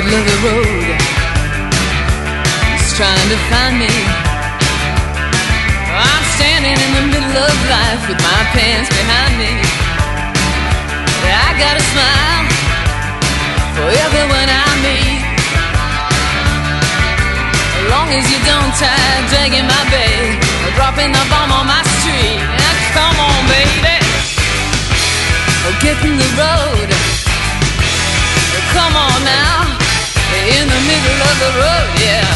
middle of the road, he's trying to find me. I'm standing in the middle of life with my pants behind me. I got a smile for everyone I meet, as long as you don't try dragging my bag or dropping the bomb on my street. Now come on, baby, get in the road. Come on now, in the middle of the road, yeah.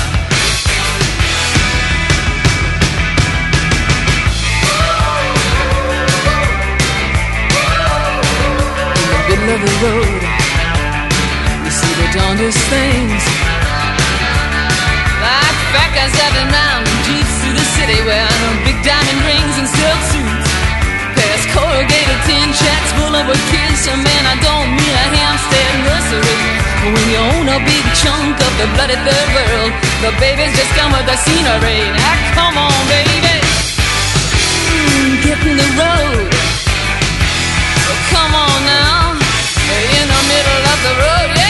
In the middle of the road, you see the darndest things, like fat guys driving round in jeeps through the city wearing big diamond rings and silk suits, past corrugated tin shacks full of kids. Man, I don't mean a Hampstead nursery. When you own a big chunk of the bloody third world, the babies just come with the scenery. Now come on, baby, get in the road. Come on now, in the middle of the road, yeah.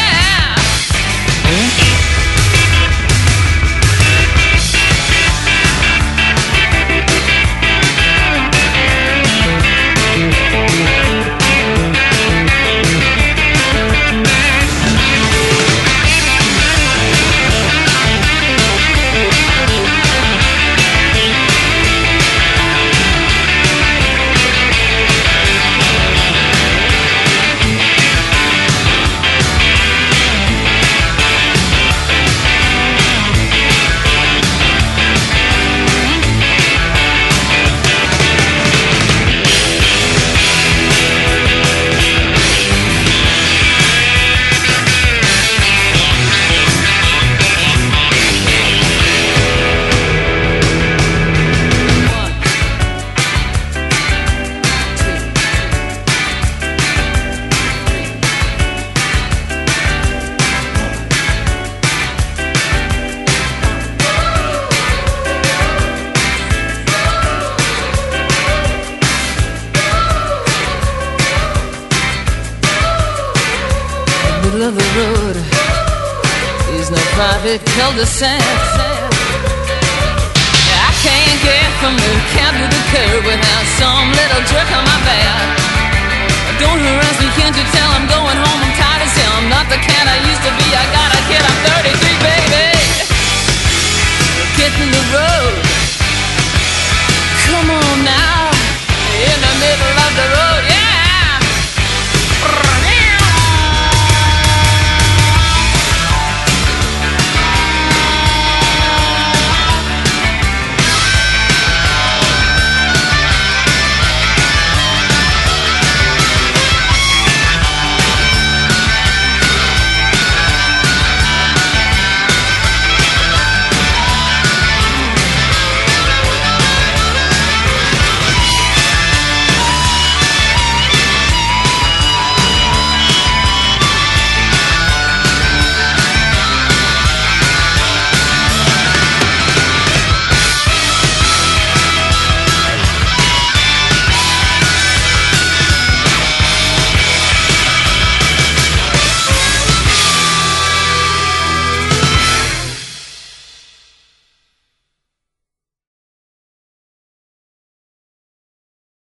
Middle of the road is no private cul-de-sac. I can't get from the cab to the curb without some little jerk on my back. Don't harass me, can't you tell I'm going home? I'm tired as hell, I'm not the cat I used to be. I got a kid, I'm 33, baby. Get in the road.